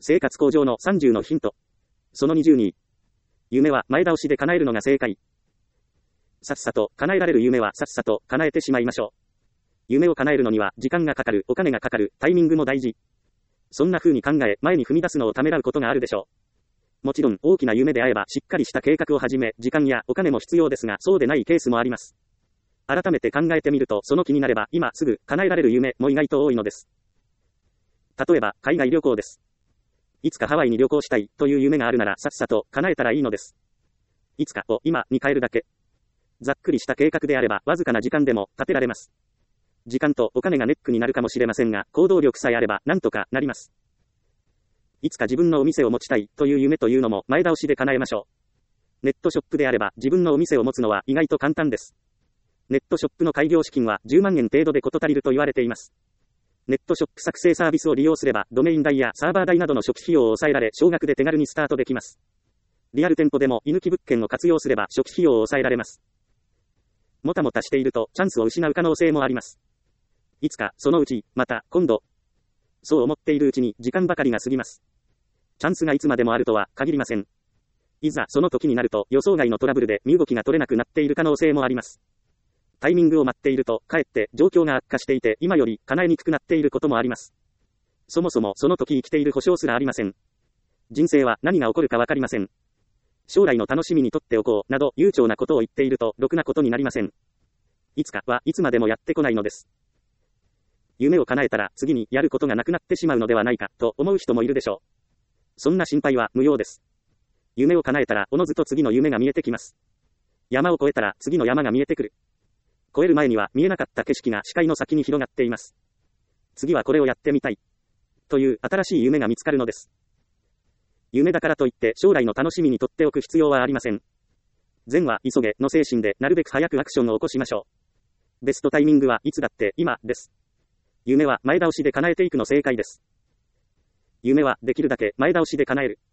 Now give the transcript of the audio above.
生活向上の30のヒント。その22。夢は前倒しで叶えるのが正解。さっさと叶えられる夢はさっさと叶えてしまいましょう。夢を叶えるのには時間がかかる、お金がかかる、タイミングも大事。そんな風に考え、前に踏み出すのをためらうことがあるでしょう。もちろん、大きな夢であれば、しっかりした計画をはじめ、時間やお金も必要ですが、そうでないケースもあります。改めて考えてみると、その気になれば、今すぐ叶えられる夢も意外と多いのです。例えば、海外旅行です。いつかハワイに旅行したいという夢があるならさっさと叶えたらいいのです。いつかを今に変えるだけ。ざっくりした計画であればわずかな時間でも立てられます。時間とお金がネックになるかもしれませんが、行動力さえあればなんとかなります。いつか自分のお店を持ちたいという夢というのも前倒しで叶えましょう。ネットショップであれば自分のお店を持つのは意外と簡単です。ネットショップの開業資金は10万円程度で事足りると言われています。ネットショップ作成サービスを利用すれば、ドメイン代やサーバー代などの初期費用を抑えられ、少額で手軽にスタートできます。リアル店舗でも居抜き物件を活用すれば初期費用を抑えられます。もたもたしているとチャンスを失う可能性もあります。いつか、そのうち、また、今度。そう思っているうちに時間ばかりが過ぎます。チャンスがいつまでもあるとは限りません。いざその時になると予想外のトラブルで身動きが取れなくなっている可能性もあります。タイミングを待っていると、かえって状況が悪化していて、今より叶えにくくなっていることもあります。そもそもその時生きている保証すらありません。人生は何が起こるかわかりません。将来の楽しみにとっておこう、など悠長なことを言っていると、ろくなことになりません。いつかはいつまでもやってこないのです。夢を叶えたら次にやることがなくなってしまうのではないか、と思う人もいるでしょう。そんな心配は無用です。夢を叶えたら、おのずと次の夢が見えてきます。山を越えたら次の山が見えてくる。越える前には見えなかった景色が視界の先に広がっています。次はこれをやってみたい。という新しい夢が見つかるのです。夢だからといって将来の楽しみにとっておく必要はありません。善は急げの精神でなるべく早くアクションを起こしましょう。ベストタイミングはいつだって今です。夢は前倒しで叶えていくの正解です。夢はできるだけ前倒しで叶える。